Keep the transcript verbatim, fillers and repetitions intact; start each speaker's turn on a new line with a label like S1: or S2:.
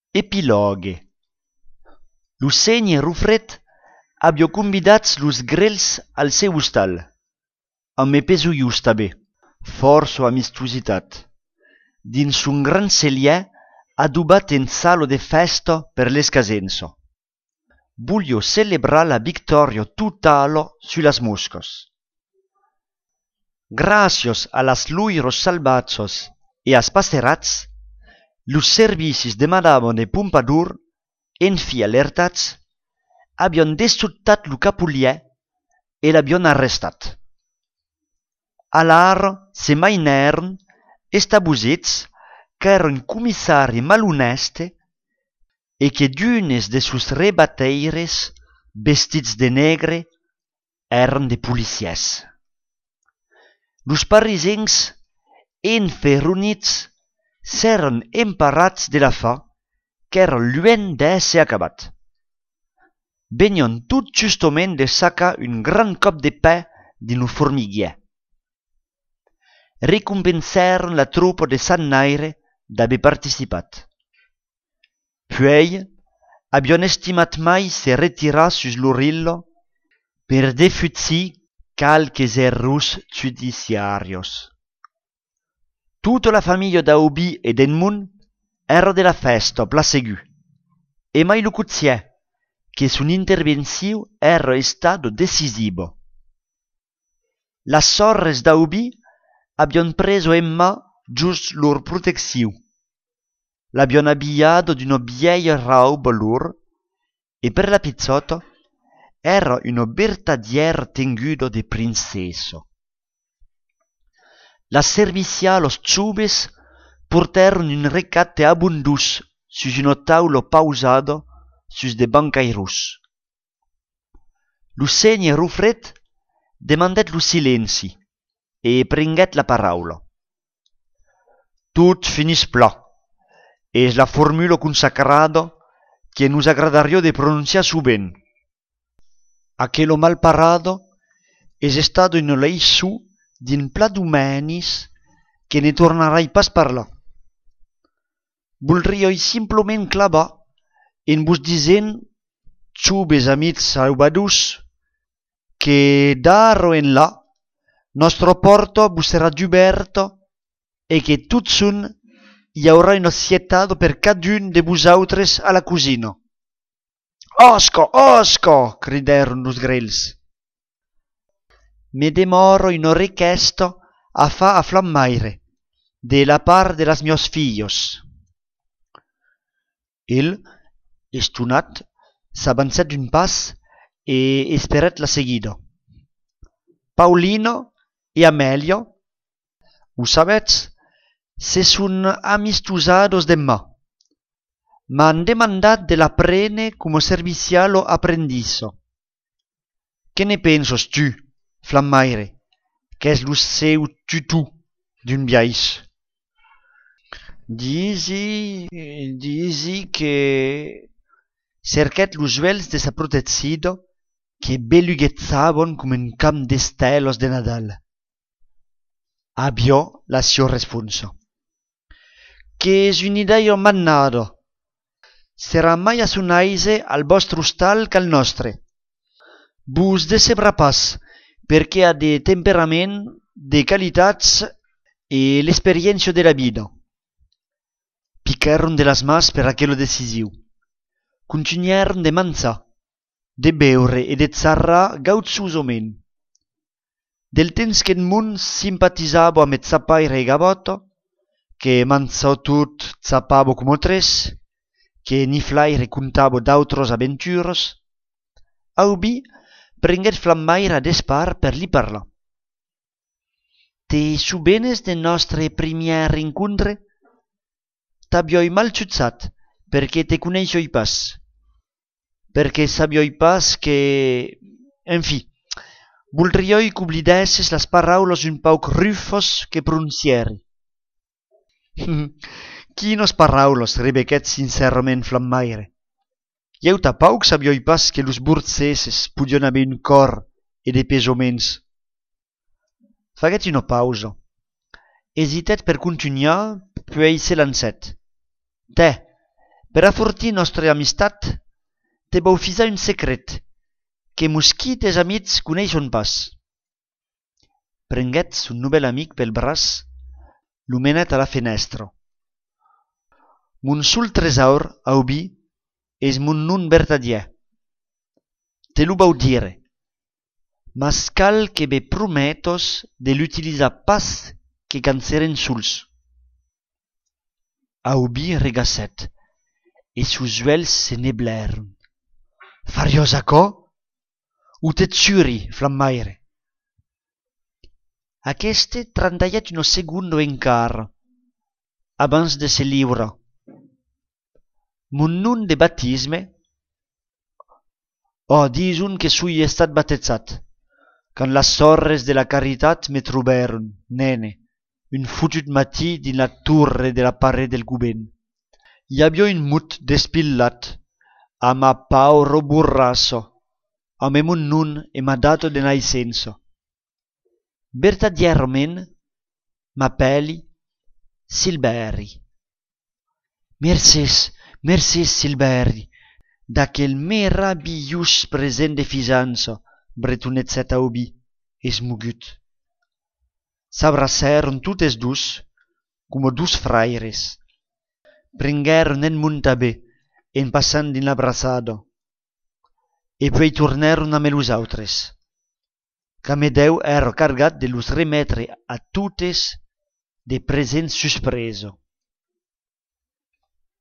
S1: Epilogue. Luceni e Rufret abbio convidats los grels al seu hostal. A me peso justa bé, força amistositat. Dins un gran celier adubat en salo de festa per l'escasenso. Voglio celebrar la victoria totale sulas moscas. Gracias a las luiros salvatges e as passerats, los servicis de Madame de Pompadour, en fi alertats, avion dessutat lo capulier e l'avion arrestat. Alar se mainèron estabusits qu'èra un comissari malhoneste e que d'unes de sus rebateires, vestits de negre, èran de policiers. Los parisens, enferronits, s'èran emparats de la fa qu'èra luen d'èsser acabat. Venion tot justament de sacar un gran cop de pa din lo formiguier. Recompensèron la tropa de Sant Naire d'haver participat. Puei avion estimat mai se retirar sus l'Orillo per defuzir calques errors giudiziarios. Tutta la famiglia d'Auby e d'Edmund era de la festa placegu, e mai lo cuzier, che son intervenció era stato decisivo. Las sorres d'Auby avion preso en mà just lor protecció. L'avion abbiato d'una vieia rauba lor, e per la pizzota era una vertadiera tenguda de princesso. Las servicialos ciubes portaron un recate abundus sus una taula pausada sus de bancairus. Luceni e Rufret demandet lo silenci e prenguet la paraula. Tot finis pla, es la formula consacrada que nos agradaria de pronunciar suben. Aquello mal parado es estado una leiçó din pla d'humanis que ne tornarai pas parlar. Voldríeu simplement clavar en vos dicent, xubes amics aubadus, que d'ara en là nostra porta vos serà oberta e que tot sun hi haurà una assietada per cadun de vosaltres a la cosina. Osca, osca! Cridaron los grels. Me demoro una richiesta a fa a Flammaire, de la part de las mios fillos. El, estonat, s'avançat d'un pas e esperat la seguida. Paulina e Amelia, ho sabets, se son amistosados de mà. M'han demandat de la prene como servicialo aprendizo. Que ne pensos tu, Flammaire, qu'es lo seu tutú d'un biais? Disi, disi que cerquet los vels de sa protecida que beluguetzaban com un camp d'estelos de Nadal. Aviò la sua responsa. Que es un'idea mannada. Serà mai assunaise al vostro hostal qu'al nostre. Vos decebrà pas, perché ha de temperament, de qualitats e l'esperiència de la vida. Picaron de las mas per aquello decisiu. Continuaron de manzar, de beure e de zarrar gauzosament. Del temps que Edmund simpatizzava amb Zappaire e Gavotta, que manzò tot zappava come tres, que Niflaire contava d'autres aventures, Auby prenguet Flammaire a despar per li parlar. Te subenes de nostre primier incontre? T'avioi mal xutzat, perché te coneixoi pas. Perché sabioi pas que... En fi, voldrioi qu'oblidesses las paraules un pauc rufos que pronuncieri. Quinos paraules, rebequet sincerament Flammaire. Ieu tapauc sabioi pas que los burceses podion haver un cor e de pesoments. Faguet una pausa. Hesitet per continuar, puei se lancet. Te, per afortir nostra amistat, te vau fisa un secret, que mos tes amics coneixon pas. Prenguet son nouvel amic pel braç, lo menet a la fenestra. Mon sol tresaur, aubi, es mon nom vertadier. Te lo vau dire, mas cal que be prometos de l'utilisar pas que canceren sols. Aubi regassèt, e sos uelhs se neblèron. Fariós aquò? Ou t'et suri, flammaire? Aqueste trandaiet unos segundo encara, abans de se liurar. Mon nom de batisme? Oh, dison que sui estat batezzat, quand las sorres de la caritat me trobèron, nene, un fotut matí din la torre de la paret del gubern. Hi havia un mut despillat, a ma pauro burrasso, a me mon nom e ma dato de naissenso. Vertadierament, m'appelli Silberi. Mercès, mercès Silberi, d'aquel merabilhós present de fiança, bretonetzèt aubi, esmogut. S'abracèron totes dus, como dus fraires. Prenguèron en montabè, en passant din l'abraçada, e puei tornèron a los autres. Camedeu ère cargat de los remetre a totes de present suspreso.